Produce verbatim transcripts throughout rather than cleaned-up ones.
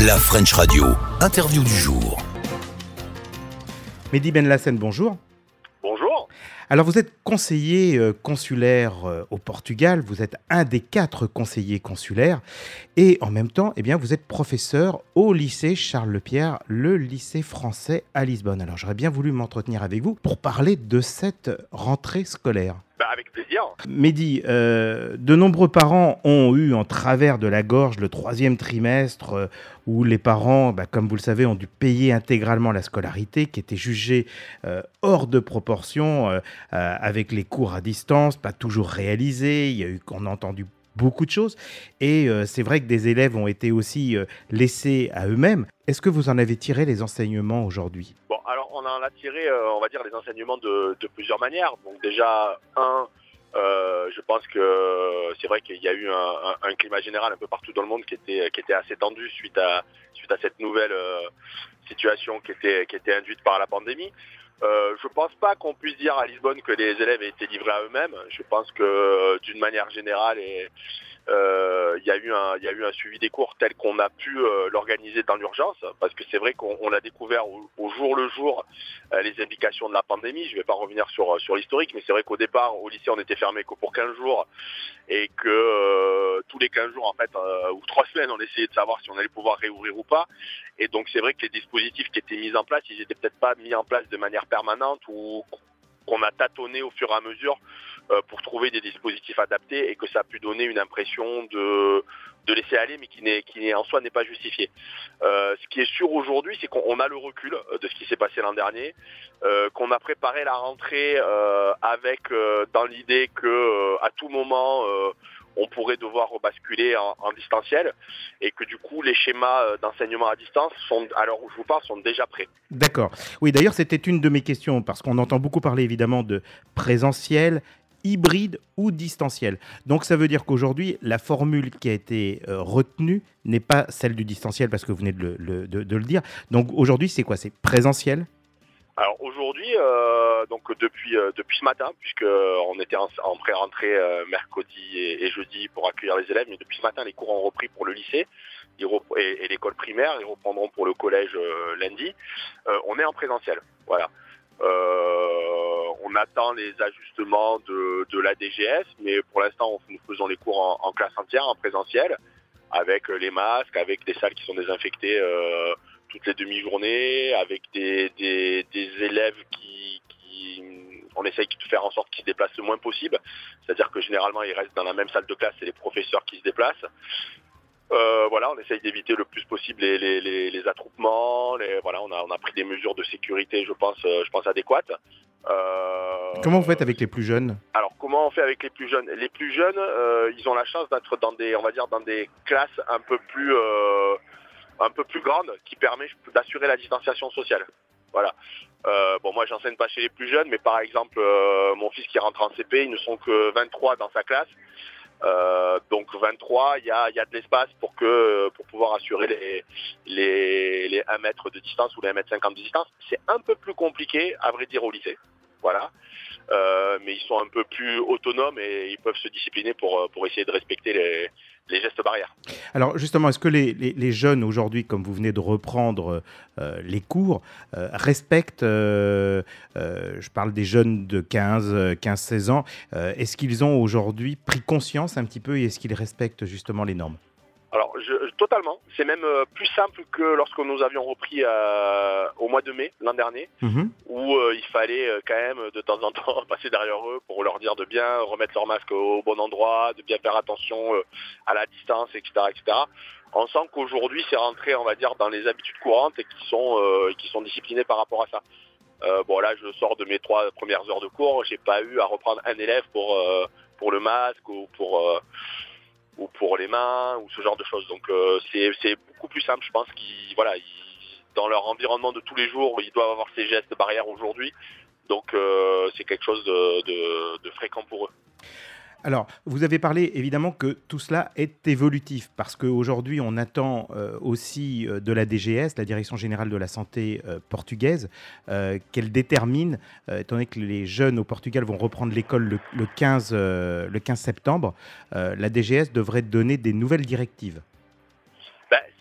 La French Radio, interview du jour. Mehdi Benlassen, bonjour. Bonjour. Alors vous êtes conseiller euh, consulaire euh, au Portugal, vous êtes un des quatre conseillers consulaires et en même temps, eh bien, vous êtes professeur au lycée Charles Lepierre, le lycée français à Lisbonne. Alors j'aurais bien voulu m'entretenir avec vous pour parler de cette rentrée scolaire. Bah, avec plaisir. Mehdi, euh, de nombreux parents ont eu en travers de la gorge le troisième trimestre euh, où les parents, bah, comme vous le savez, ont dû payer intégralement la scolarité qui était jugée euh, hors de proportion euh, euh, avec les cours à distance, pas toujours réalisés. Il y a eu, on a entendu beaucoup de choses et euh, c'est vrai que des élèves ont été aussi euh, laissés à eux-mêmes. Est-ce que vous en avez tiré les enseignements aujourd'hui ? Bon, alors on en a tiré, euh, on va dire, les enseignements de, de plusieurs manières. Donc déjà, un, euh, je pense que c'est vrai qu'il y a eu un, un, un climat général un peu partout dans le monde qui était, qui était assez tendu suite à, suite à cette nouvelle euh, situation qui était, qui était induite par la pandémie. Euh, je pense pas qu'on puisse dire à Lisbonne que les élèves aient été livrés à eux-mêmes. Je pense que d'une manière générale, et, euh, il y a eu un, il y a eu un suivi des cours tel qu'on a pu euh, l'organiser dans l'urgence, parce que c'est vrai qu'on on a découvert au, au jour le jour euh, les implications de la pandémie. Je vais pas revenir sur sur l'historique, mais c'est vrai qu'au départ, au lycée, on était fermé que pour quinze jours et que euh, tous les quinze jours, en fait, euh, ou trois semaines, on essayait de savoir si on allait pouvoir réouvrir ou pas. Et donc c'est vrai que les dispositifs qui étaient mis en place, ils étaient peut-être pas mis en place de manière permanente ou qu'on a tâtonné au fur et à mesure euh, pour trouver des dispositifs adaptés et que ça a pu donner une impression de, de laisser aller, mais qui, n'est, qui n'est, en soi n'est pas justifié. Euh, ce qui est sûr aujourd'hui, c'est qu'on a le recul de ce qui s'est passé l'an dernier, euh, qu'on a préparé la rentrée euh, avec euh, dans l'idée que euh, à tout moment euh, on pourrait devoir rebasculer en, en distanciel et que du coup les schémas d'enseignement à distance sont, à l'heure où je vous parle, sont déjà prêts. D'accord. Oui, d'ailleurs, c'était une de mes questions parce qu'on entend beaucoup parler évidemment de présentiel, hybride ou distanciel. Donc ça veut dire qu'aujourd'hui, la formule qui a été euh, retenue n'est pas celle du distanciel parce que vous venez de le, le- de- de le dire. Donc aujourd'hui, c'est quoi ? C'est présentiel ? Alors aujourd'hui, euh, donc depuis euh, depuis ce matin, puisque euh, on était en, en pré-rentrée euh, mercredi et, et jeudi pour accueillir les élèves, mais depuis ce matin, les cours ont repris pour le lycée ils rep- et, et l'école primaire, ils reprendront pour le collège euh, lundi. Euh, on est en présentiel, voilà. Euh, on attend les ajustements de, de la D G S, mais pour l'instant, on- nous faisons les cours en, en classe entière, en présentiel, avec euh, les masques, avec des salles qui sont désinfectées euh, toutes les demi-journées, avec des, des, des élèves qui, qui, on essaye de faire en sorte qu'ils se déplacent le moins possible. C'est-à-dire que généralement, ils restent dans la même salle de classe, c'est les professeurs qui se déplacent. Euh, voilà, on essaye d'éviter le plus possible les, les, les, les attroupements. Les, voilà, on a, on a pris des mesures de sécurité, je pense, euh, je pense adéquates. Euh, Comment vous faites avec les plus jeunes ? alors comment on fait avec les plus jeunes ? Les plus jeunes, euh, ils ont la chance d'être dans des, on va dire, dans des classes un peu plus, euh, un peu plus grandes, qui permet d'assurer la distanciation sociale. Voilà. Euh, bon, moi, j'enseigne pas chez les plus jeunes, mais par exemple, euh, mon fils qui rentre en C P, ils ne sont que vingt-trois dans sa classe. Euh, donc vingt-trois, il y a, il y a de l'espace pour que pour pouvoir assurer les, les, les un mètre de distance ou les un mètre cinquante de distance. C'est un peu plus compliqué, à vrai dire, au lycée. Voilà. Euh, mais ils sont un peu plus autonomes et ils peuvent se discipliner pour, pour essayer de respecter les, les gestes barrières. Alors justement, est-ce que les, les- les jeunes aujourd'hui, comme vous venez de reprendre euh, les cours, euh, respectent, euh, euh, je parle des jeunes de quinze, seize ans, euh, est-ce qu'ils ont aujourd'hui pris conscience un petit peu et est-ce qu'ils respectent justement les normes ? Alors, je, totalement. C'est même euh, plus simple que lorsque nous avions repris euh, au mois de mai l'an dernier, Mhm. où euh, il fallait euh, quand même de temps en temps passer derrière eux pour leur dire de bien remettre leur masque au bon endroit, de bien faire attention euh, à la distance, et cetera, et cetera. On sent qu'aujourd'hui, c'est rentré, on va dire, dans les habitudes courantes et qui sont, euh, qui sont disciplinés par rapport à ça. Euh, bon, là, je sors de mes trois premières heures de cours, j'ai pas eu à reprendre un élève pour, euh, pour le masque ou pour... Euh, ou pour les mains, ou ce genre de choses. Donc euh, c'est, c'est beaucoup plus simple, je pense, qu'ils, voilà, ils, dans leur environnement de tous les jours, ils doivent avoir ces gestes barrières aujourd'hui. Donc euh, c'est quelque chose de, de, de fréquent pour eux. Alors, vous avez parlé évidemment que tout cela est évolutif parce qu'aujourd'hui, on attend euh, aussi euh, de la D G S, la Direction Générale de la Santé euh, portugaise, euh, qu'elle détermine, euh, étant donné que les jeunes au Portugal vont reprendre l'école le, le quinze, euh, le quinze septembre, euh, la D G S devrait donner des nouvelles directives. Ben,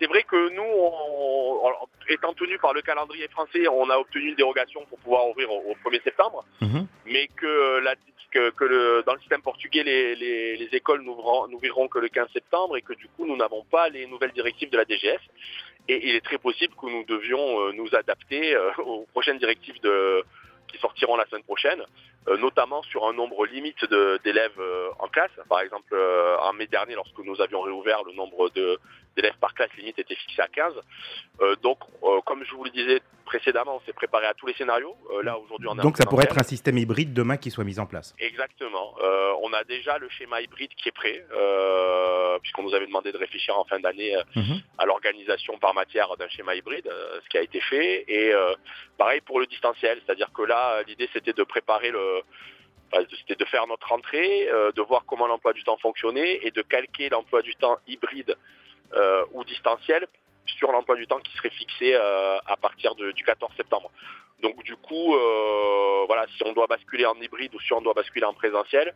c'est vrai que nous, on, on, étant tenu par le calendrier français, on a obtenu une dérogation pour pouvoir ouvrir au, au premier septembre, mmh. mais que, la, que, que le, dans le système portugais, les, les, les écoles n'ouvriront que le quinze septembre et que du coup, nous n'avons pas les nouvelles directives de la D G S. Et il est très possible que nous devions nous adapter aux prochaines directives de, qui sortiront la semaine prochaine, euh, notamment sur un nombre limite de, d'élèves euh, en classe. Par exemple, euh, en mai dernier, lorsque nous avions réouvert, le nombre de, d'élèves par classe limite était fixé à quinze. Euh, donc, euh, comme je vous le disais précédemment, on s'est préparé à tous les scénarios. Euh, là, aujourd'hui, on est donc ça pourrait être un système hybride demain qui soit mis en place. Exactement. Euh, on a déjà le schéma hybride qui est prêt, euh, puisqu'on nous avait demandé de réfléchir en fin d'année euh, mmh. à l'organisation par matière d'un schéma hybride, euh, ce qui a été fait. Et euh, pareil pour le distanciel, c'est-à-dire que là, l'idée c'était de préparer le... C'était de faire notre rentrée, euh, de voir comment l'emploi du temps fonctionnait et de calquer l'emploi du temps hybride euh, ou distanciel sur l'emploi du temps qui serait fixé euh, à partir de, du quatorze septembre. Donc du coup, euh, voilà, si on doit basculer en hybride ou si on doit basculer en présentiel,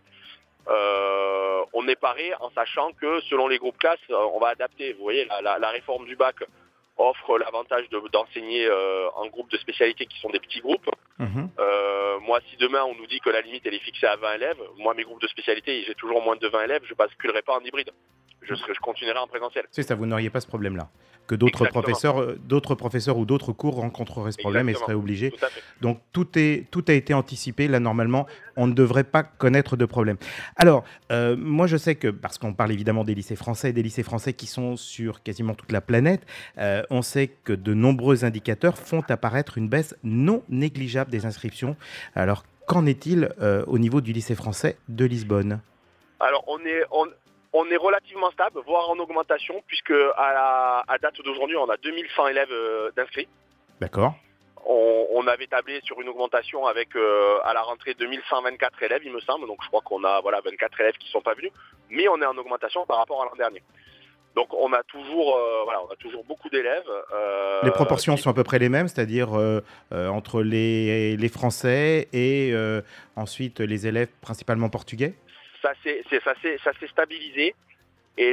euh, on est paré en sachant que selon les groupes classes, on va adapter. Vous voyez, la, la, la réforme du bac offre l'avantage de, d'enseigner euh, en groupes de spécialités qui sont des petits groupes. Mmh. Euh, moi, si demain on nous dit que la limite elle est fixée à vingt élèves, moi mes groupes de spécialités, j'ai toujours moins de vingt élèves, je basculerai pas en hybride. Je, serai, je continuerai en présentiel. C'est ça, vous n'auriez pas ce problème-là. Que d'autres professeurs, euh, d'autres professeurs ou d'autres cours rencontreraient ce problème. Exactement. Et seraient obligés. Tout Donc tout, est, tout a été anticipé. Là, normalement, on ne devrait pas connaître de problème. Alors, euh, moi, je sais que, parce qu'on parle évidemment des lycées français, des lycées français qui sont sur quasiment toute la planète, euh, on sait que de nombreux indicateurs font apparaître une baisse non négligeable des inscriptions. Alors, qu'en est-il euh, au niveau du lycée français de Lisbonne ? Alors, on est... On... On est relativement stable, voire en augmentation, puisque à, la, à date d'aujourd'hui, on a deux mille cent élèves euh, d'inscrits. D'accord. On, on avait tablé sur une augmentation avec, euh, à la rentrée, deux mille cent vingt-quatre élèves, il me semble. Donc je crois qu'on a voilà, vingt-quatre élèves qui ne sont pas venus. Mais on est en augmentation par rapport à l'an dernier. Donc on a toujours, euh, voilà, on a toujours beaucoup d'élèves. Euh, les proportions qui... sont à peu près les mêmes, c'est-à-dire euh, euh, entre les, les Français et euh, ensuite les élèves principalement portugais ? Ça s'est, c'est, ça, s'est, ça s'est stabilisé et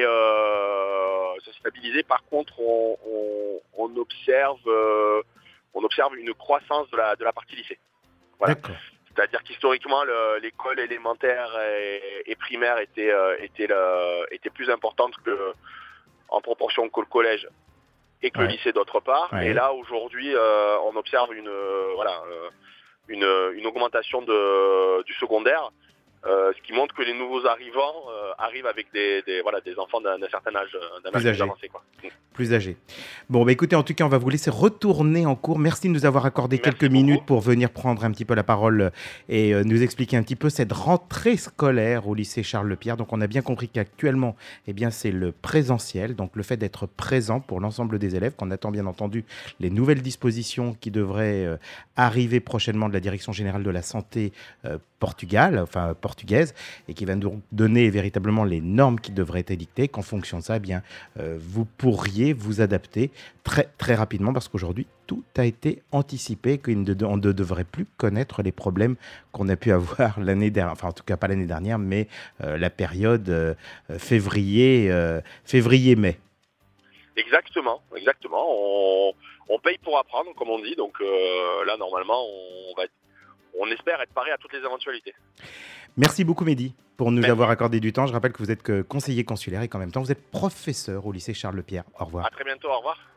euh, ça s'est stabilisé. Par contre, on, on, on observe, euh, on observe une croissance de la de la partie lycée. Voilà. D'accord. C'est-à-dire qu'historiquement, le, l'école élémentaire et, et primaire était euh, était, le, était plus importante que en proportion que le collège et que ouais. le lycée d'autre part. Ouais. Et là, aujourd'hui, euh, on observe une euh, voilà euh, une, une augmentation de du secondaire. Euh, ce qui montre que les nouveaux arrivants euh, arrivent avec des, des, voilà, des enfants d'un, d'un certain âge, d'un plus âge plus avancé. Quoi. Plus âgés. Bon, bah écoutez, en tout cas, on va vous laisser retourner en cours. Merci de nous avoir accordé Merci quelques beaucoup. minutes pour venir prendre un petit peu la parole et euh, nous expliquer un petit peu cette rentrée scolaire au lycée Charles Lepierre. Donc, on a bien compris qu'actuellement, eh bien, c'est le présentiel, donc le fait d'être présent pour l'ensemble des élèves, qu'on attend bien entendu les nouvelles dispositions qui devraient euh, arriver prochainement de la Direction générale de la santé euh, Portugal, enfin portugaise, et qui va nous donner véritablement les normes qui devraient être édictées, qu'en fonction de ça, eh bien, euh, vous pourriez vous adapter très, très rapidement, parce qu'aujourd'hui, tout a été anticipé, qu'on ne, de, on ne devrait plus connaître les problèmes qu'on a pu avoir l'année dernière, enfin en tout cas pas l'année dernière, mais euh, la période euh, février, euh, février-mai. Exactement, exactement. On, on paye pour apprendre, comme on dit, donc euh, là, normalement, on va être On espère être paré à toutes les éventualités. Merci beaucoup Mehdi pour nous Merci. avoir accordé du temps. Je rappelle que vous êtes conseiller consulaire et qu'en même temps vous êtes professeur au lycée Charles Lepierre. Au revoir. À très bientôt, au revoir.